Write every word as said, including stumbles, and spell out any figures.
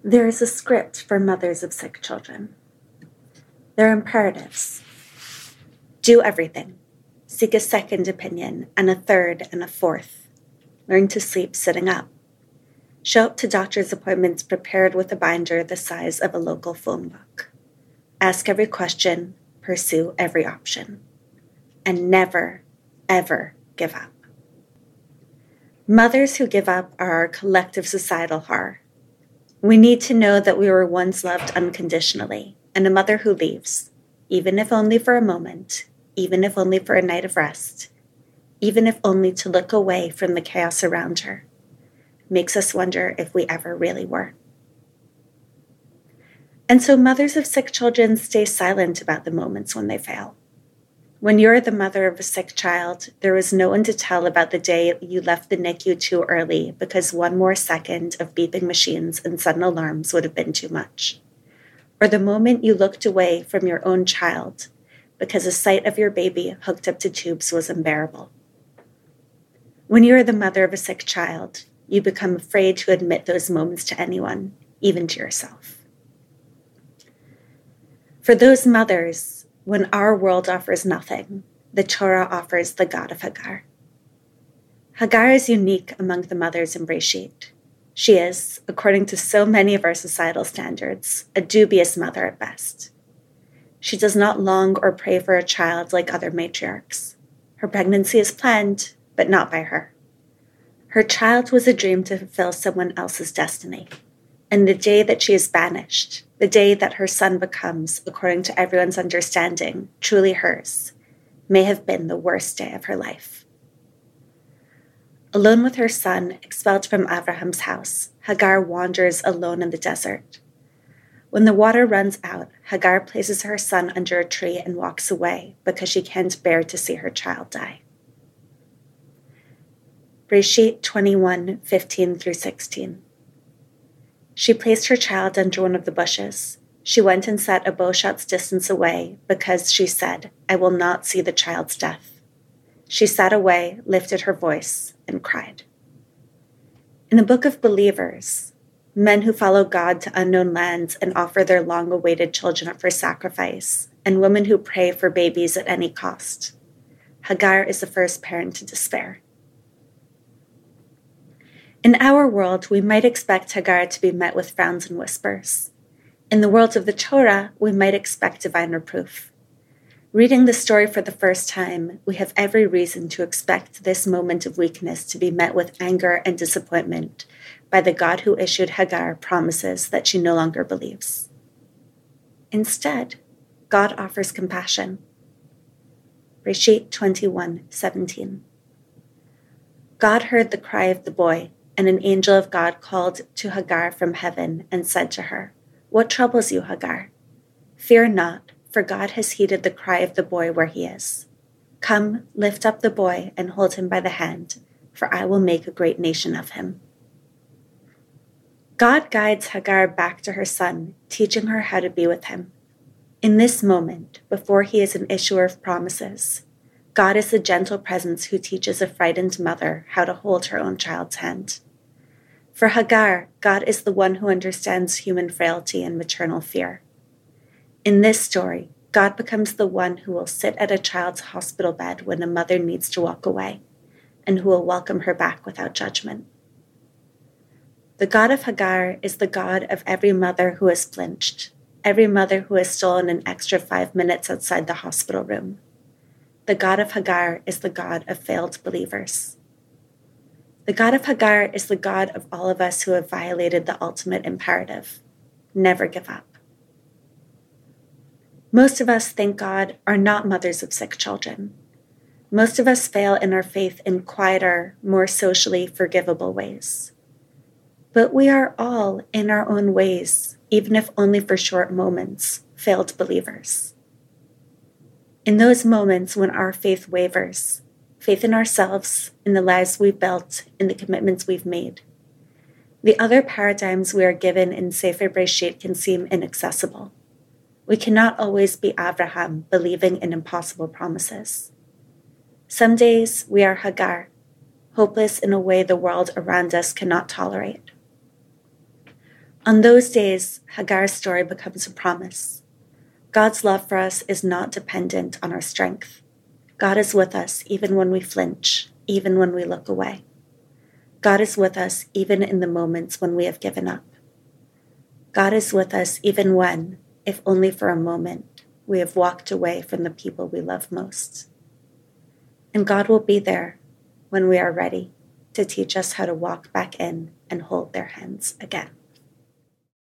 There is a script for mothers of sick children. There are imperatives. Do everything. Seek a second opinion, and a third, and a fourth. Learn to sleep sitting up. Show up to doctor's appointments prepared with a binder the size of a local phone book. Ask every question, pursue every option. And never, ever give up. Mothers who give up are our collective societal horror. We need to know that we were once loved unconditionally, and a mother who leaves, even if only for a moment, even if only for a night of rest, even if only to look away from the chaos around her, makes us wonder if we ever really were. And so mothers of sick children stay silent about the moments when they fail. When you're the mother of a sick child, there is no one to tell about the day you left the N I C U too early because one more second of beeping machines and sudden alarms would have been too much. Or the moment you looked away from your own child because the sight of your baby hooked up to tubes was unbearable. When you're the mother of a sick child, you become afraid to admit those moments to anyone, even to yourself. For those mothers, when our world offers nothing, the Torah offers the God of Hagar. Hagar is unique among the mothers in Breshit. She is, according to so many of our societal standards, a dubious mother at best. She does not long or pray for a child like other matriarchs. Her pregnancy is planned, but not by her. Her child was a dream to fulfill someone else's destiny. And the day that she is banished, the day that her son becomes, according to everyone's understanding, truly hers, may have been the worst day of her life. Alone with her son, expelled from Abraham's house, Hagar wanders alone in the desert. When the water runs out, Hagar places her son under a tree and walks away because she can't bear to see her child die. Breshit twenty-one, fifteen through sixteen. She placed her child under one of the bushes. She went and sat a bow shot's distance away because she said, I will not see the child's death. She sat away, lifted her voice, and cried. In the book of Believers, men who follow God to unknown lands and offer their long-awaited children up for sacrifice, and women who pray for babies at any cost, Hagar is the first parent to despair. In our world, we might expect Hagar to be met with frowns and whispers. In the world of the Torah, we might expect divine reproof. Reading the story for the first time, we have every reason to expect this moment of weakness to be met with anger and disappointment by the God who issued Hagar promises that she no longer believes. Instead, God offers compassion. Breshit twenty-one, seventeen. God heard the cry of the boy, and an angel of God called to Hagar from heaven and said to her, What troubles you, Hagar? Fear not, for God has heeded the cry of the boy where he is. Come, lift up the boy and hold him by the hand, for I will make a great nation of him. God guides Hagar back to her son, teaching her how to be with him. In this moment, before he is an issuer of promises, God is the gentle presence who teaches a frightened mother how to hold her own child's hand. For Hagar, God is the one who understands human frailty and maternal fear. In this story, God becomes the one who will sit at a child's hospital bed when a mother needs to walk away, and who will welcome her back without judgment. The God of Hagar is the God of every mother who has flinched, every mother who has stolen an extra five minutes outside the hospital room. The God of Hagar is the God of failed believers. The God of Hagar is the God of all of us who have violated the ultimate imperative: never give up. Most of us, thank God, are not mothers of sick children. Most of us fail in our faith in quieter, more socially forgivable ways. But we are all, in our own ways, even if only for short moments, failed believers. In those moments when our faith wavers, faith in ourselves, in the lives we've built, in the commitments we've made, the other paradigms we are given in Sefer Breshit can seem inaccessible. We cannot always be Abraham, believing in impossible promises. Some days we are Hagar, hopeless in a way the world around us cannot tolerate. On those days, Hagar's story becomes a promise. God's love for us is not dependent on our strength. God is with us even when we flinch, even when we look away. God is with us even in the moments when we have given up. God is with us even when, if only for a moment, we have walked away from the people we love most. And God will be there when we are ready to teach us how to walk back in and hold their hands again.